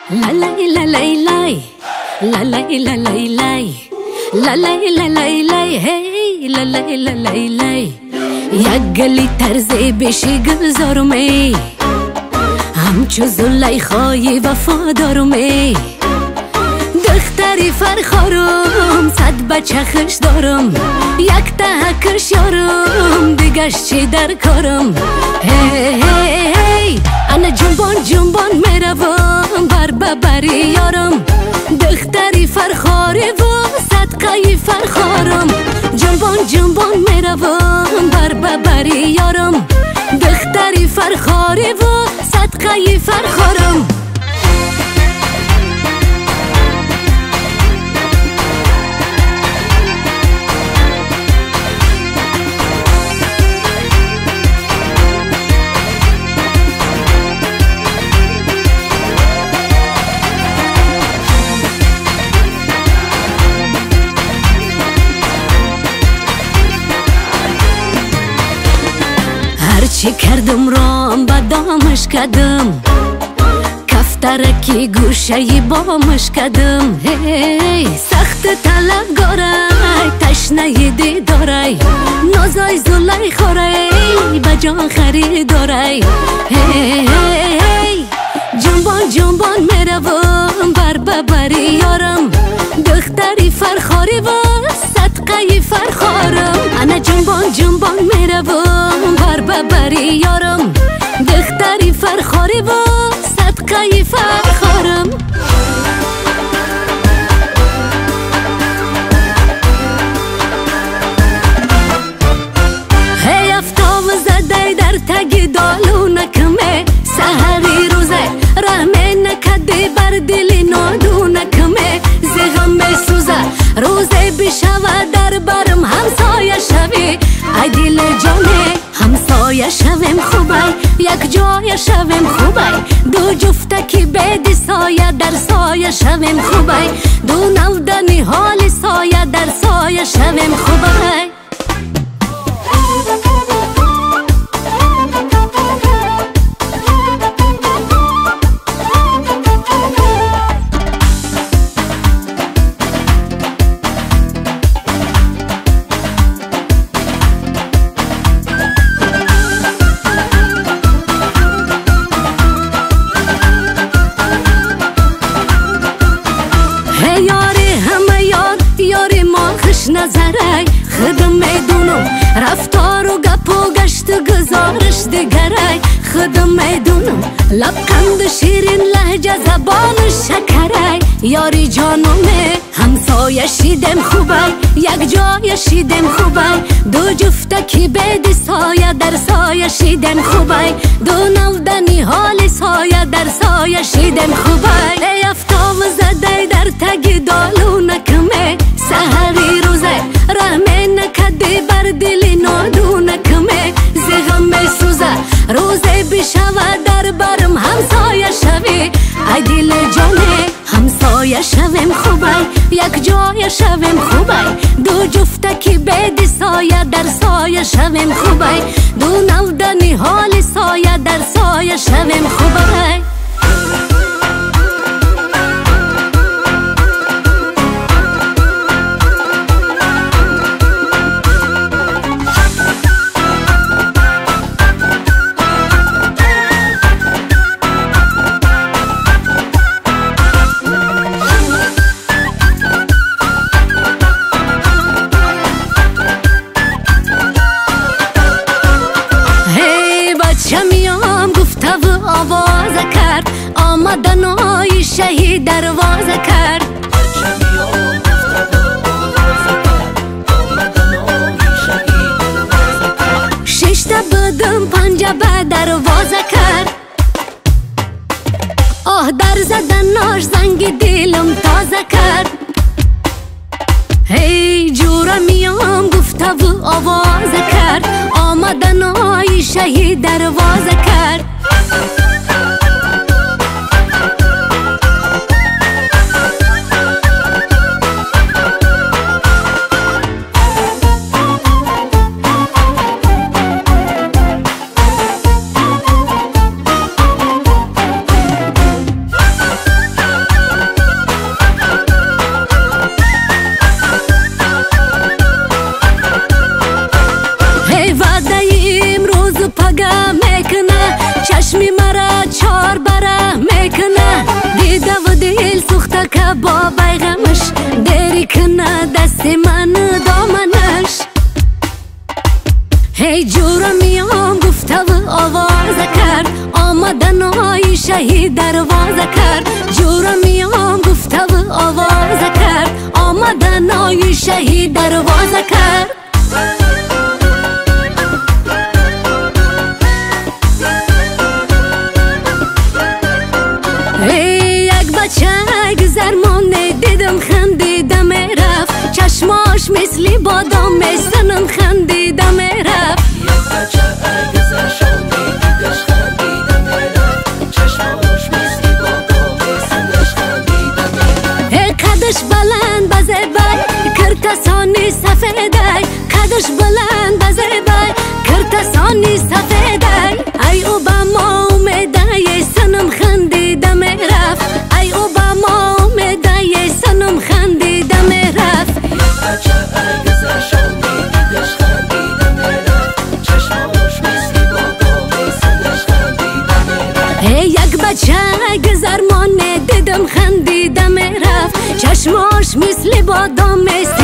La la la la la la la la la la la la la la la hey la la la la la یک گلی طرز بشی گذارمی همچو زلیخای وفادارمی دختری فرخارم صد بچه خش دارم یک تهکش یارم دیگش چی در کارم هی هی هی انا جنبان جنبان میروم بر ببری یارم دختری فرخاری و صدقه فرخارم جنبان جنبان میروم بر ببری یارم دختری فرخاری و صدقه فرخارم چی کردم رام بدامش کردم کفترکی گوشه بامش کردم هی سخت طلبگارای تشنه دیدارای نازای زلای خورای بجان خریدارای هی هی جنبان جنبان میروم بر ببری یارم دختری فرخاری و صدقه فرخارم انا جنبان جنبان میروم بر ببری یارم دختری فرخاری و صدقه فرخارم هی افتاب زده در تگ دالو نکمه سهری روزه رحمه نکده بر دل نادو نکمه زغم بسوزه روزه بشوه در برم همسایه شوی ای دل جانه همسایه شویم خوبه یک جای شویم خوبه دو جفتکی بید سایه در سایه شویم خوبه دو نودنی حال سایه در سایه شویم خوبه نظره خودم میدونم رفتار و گپ و گشت گزارش دیگره خودم میدونم لبخند شیرین لهجه زبان شکره یاری جانمه همسایه شیدم خوبه یک جای شیدم خوبه دو جفتکی بید سایه در سایه شیدم خوبه دو نودنی حال سایه در سایه شیدم خوبه ای افتاب زده در تگ دالو نکمه سهری روزه رحمه نکده بر دل نادو نکمه زغم بسوزه روزه بشوه در برم همسایه شوی ای دل جانه همسایه شویم خوبه یک جای شویم خوبه دو جفتکی بید سایه در سایه شویم خوبه دو نودنی حال سایه در سایه شویم خوبه آواز کرد آمدنای شهید دروازه کرد ششتا بدم پنجه به دروازه کرد آه در زدناش زنگ دلم تازه کرد هی جورا میام گفته و آواز کرد آمدنای شهید دروازه کرد من دامنش هی جورا میام گفته و آواز کرد آمدن آی شهید دروازه کرد جورا میام گفته و آواز کرد آمدن آی شهید دروازه کرد یک بچه گذرمانه دیدم خندیدم رفت چشماش مثلی بادام سنم خندیدم رفت یک بچه گذرشانه دیدش خندیدم رفت چشماش مثلی بادام سنش خندیدم رفت قدش بلند بزبای کرتسانی سفیدای قدش بلند بزبای کرتسانی سفیدای ای اوباما اومده سنم خندیدم رفت ای اوباما اومده سنم خندیدم رفت یک بچه گذرشانه دیدش خندیدم رفت چشماش مثلی بادام سنش خندیدم رفت یک بچه گذرمانه دیدم خندیدم رفت چشماش مثلی بادام